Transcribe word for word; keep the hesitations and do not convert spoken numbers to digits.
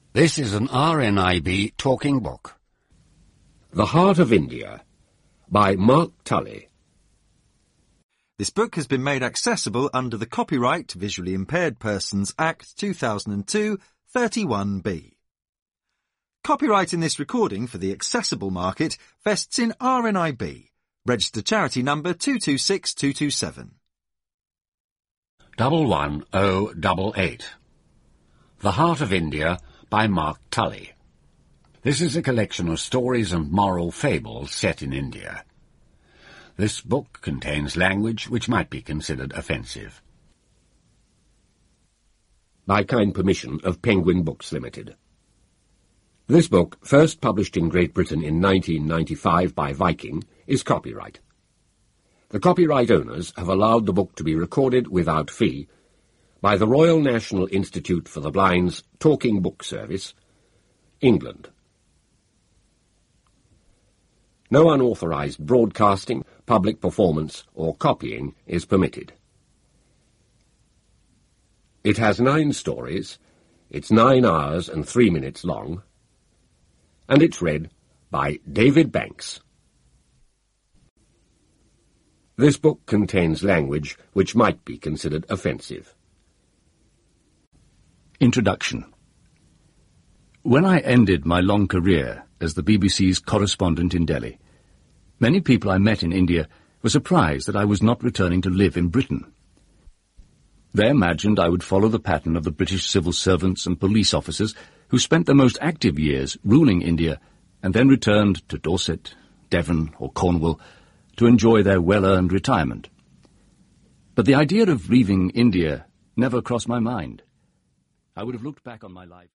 This is an R N I B talking book. The Heart of India by Mark Tully. This book has been made accessible under the Copyright Visually Impaired Persons Act two thousand two, thirty-one B. Copyright in this recording for the accessible market vests in R N I B, registered charity number two two six two two seven. Double one oh double eight. The Heart of India by Mark Tully. This is a collection of stories and moral fables set in India. This book contains language which might be considered offensive. By kind permission of Penguin Books Limited. This book, first published in Great Britain in nineteen ninety-five by Viking, is copyright. The copyright owners have allowed the book to be recorded without fee by the Royal National Institute for the Blind's Talking Book Service, England. No unauthorized broadcasting, public performance, or copying is permitted. It has nine stories, it's nine hours and three minutes long, and it's read by David Banks. This book contains language which might be considered offensive. Introduction. When I ended my long career as the B B C's correspondent in Delhi, many people I met in India were surprised that I was not returning to live in Britain. They imagined I would follow the pattern of the British civil servants and police officers who spent their most active years ruling India and then returned to Dorset, Devon or Cornwall to enjoy their well-earned retirement. But the idea of leaving India never crossed my mind. I would have looked back on my life